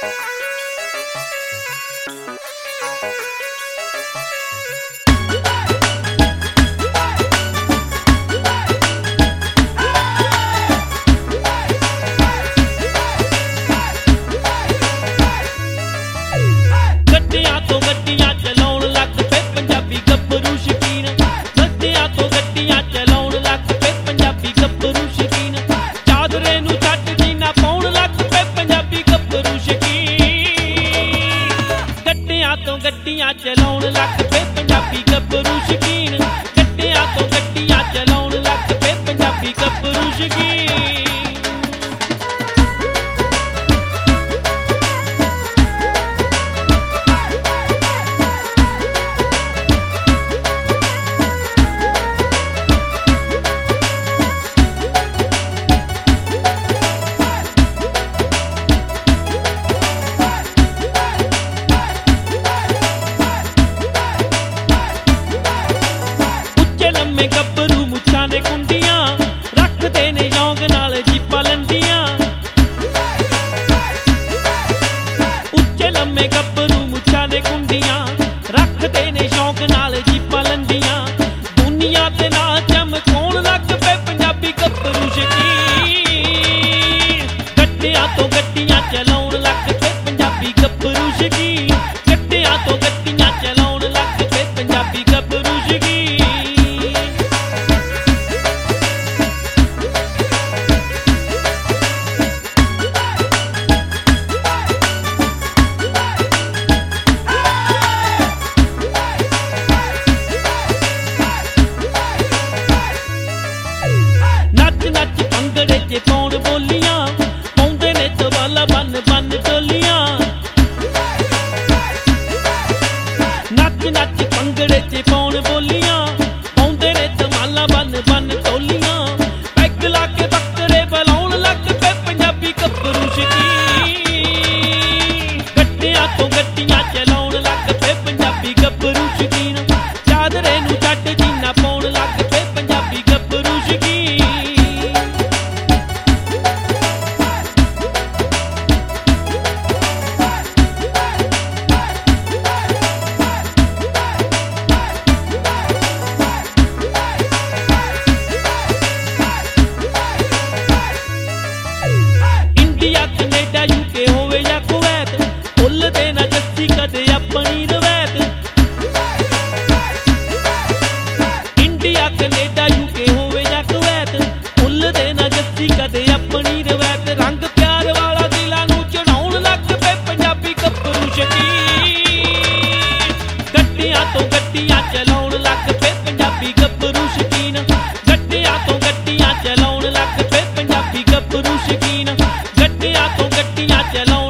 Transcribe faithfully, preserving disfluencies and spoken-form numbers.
ਗੱਡੀਆਂ ਚਲਾਉਣ ਲੱਗ ਪਏ ਪੰਜਾਬੀ ਗੱਭਰੂ ਸ਼ੌਕੀਨ। ਗੱਡੀਆਂ ਤੋਂ ਗੱਡੀਆਂ ਚਲਾਉਣ ਲੱਗ ਪਏ ਪੰਜਾਬੀ ਗੱਭਰੂ ਸ਼ੌਕੀਨ। ਗੱਭਰੂ ਮੁੱਛਾਂ ਦੇ ਕੁੰਡੀਆਂ ਰੱਖਦੇ ਨੇ ਸ਼ੌਂਕ ਨਾਲ ਜੀਪਾਂ ਲੰਡੀਆਂ। ਉੱਚੇ ਲੰਮੇ ਗੱਭਰੂ ਮੁੱਛਾਂ ਦੇ ਕੁੰਡੀਆਂ ਰੱਖਦੇ ਨੇ ਸ਼ੌਂਕ ਨਾਲ ਜੀਪਾਂ ਲੰਡੀਆਂ। ਦੁਨੀਆ ਤੇ ਨਾ ਚਮਕਾਉਣ ਲੱਗ ਪਏ ਪੰਜਾਬੀ ਗੱਭਰੂ ਸ਼ੌਕੀਨ। ਗੱਡੀਆਂ ਤੋਂ ਗੱਡੀਆਂ ਚਲਾਉਣ ਲੱਗ ਪਏ ਪੰਜਾਬੀ ਗੱਭਰੂ ਸ਼ੌਕੀਨ। ਗੱਡੀਆਂ ਤੋਂ ਗੱਡੀਆਂ ਚਲਾਉਣ ਲੱਗ ਪਏ ਪੰਜਾਬੀ ਗੱਭਰੂ ਸ਼ੌਕੀਨ। ਨੱਚ ਨੱਚ ਭੰਗੜੇ ਚ ਪਾਉਣ ਬੋਲੀਆਂ ਪਾਉਂਦੇ ਨੇ ਚਵਾਲਾ ਬੰਨ ਬੰਨ ਟੋਲੀਆਂ। ਨੱਚ ਨੱਚ ਭੰਗੜੇ ਚ ਪਾਉਣ ਬੋਲੀਆਂ ਪਾਉਂਦੇ ਨੇ ਚਵਾਲਾ ਬੰਨ ਬੰਨ ਟੋਲੀਆਂ। ਪੈਗ ਲਾ ਕੇ ਬੱਕਰੇ ਬੁਲਾਉਣ ਲੱਗ ਪਏ ਪੰਜਾਬੀ ਗੱਭਰੂ ਸ਼ੌਕੀਨ। ਗੱਡੀਆਂ ਤੋਂ ਗੱਡੀਆਂ ਚਲਾਉਣ ਲੱਗ ਪਏ ਪੰਜਾਬੀ ਗੱਭਰੂ ਸ਼ੌਕੀਨ। ਚਾਦਰੇ ਨੂੰ ਛੱਡ ਜੀਨਾ ਪਾਉਣ ਲੱਗ ਪਏ ਪੰਜਾਬੀ ਗੱਭਰੂ ਸ਼ੌਕੀਨ। ਇੰਡੀਆ ਕੈਨੇਡਾ ਯੂਕੇ ਹੋਵੇ ਜਾਂ ਕੁਵੈਤ ਭੁੱਲਦੇ ਨਾ ਜੱਸੀ ਕਦੇ ਆਪਣੀ ਰਵਾਇਤ। ਇੰਡੀਆ ਕੈਨੇਡਾ ਯੂਕੇ ਹੋਵੇ ਜਾਂ ਕੁਵੈਤ ਭੁੱਲਦੇ ਨਾ ਜੱਸੀ ਕਦੇ ਆਪਣੀ ਰਵਾਇਤ। ਰੰਗ ਪਿਆਰ ਵਾਲਾ ਦਿਲਾਂ ਨੂੰ ਚੜਾਉਣ ਲੱਗ ਪਏ ਪੰਜਾਬੀ ਗੱਭਰੂ ਸ਼ੌਕੀਨ। ਗੱਡੀਆਂ ਤੋਂ ਗੱਡੀਆਂ ਚਲਾਉਣ ਲੱਗ ਪਏ ਪੰਜਾਬੀ ਗੱਭਰੂ ਸ਼ੌਕੀਨ। ਗੱਡੀਆਂ ਤੋਂ ਗੱਡੀਆਂ ਚਲਾਉਣ ਲੱਗ ਪਏ ਪੰਜਾਬੀ ਗੱਭਰੂ ਸ਼ੌਕੀਨ। ਗੱਡੀਆਂ ਤੋਂ ਗੱਡੀਆਂ ਚਲਾਉਣ